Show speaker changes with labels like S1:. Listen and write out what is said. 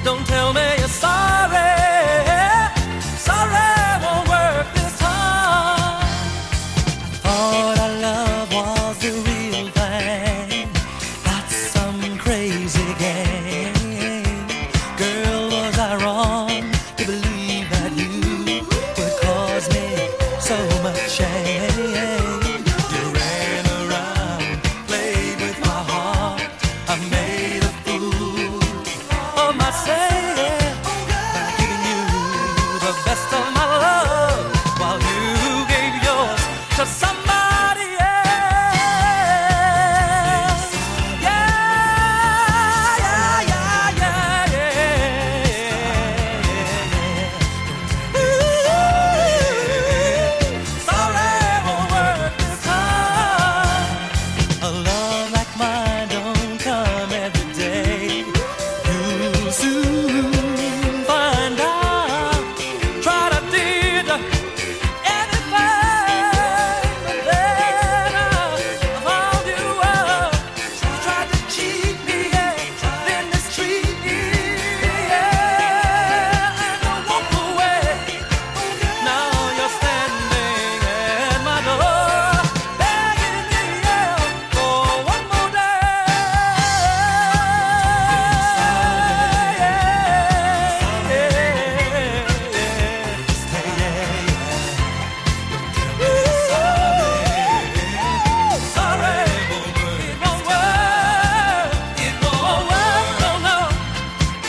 S1: Don't tell me you're sorry. Sorry won't work this time. Thought our love was the real thing, not some crazy game. Girl, was I wrong to believe that you would cause me so much shame? You ran around, played with my heart. I made a fool of myself.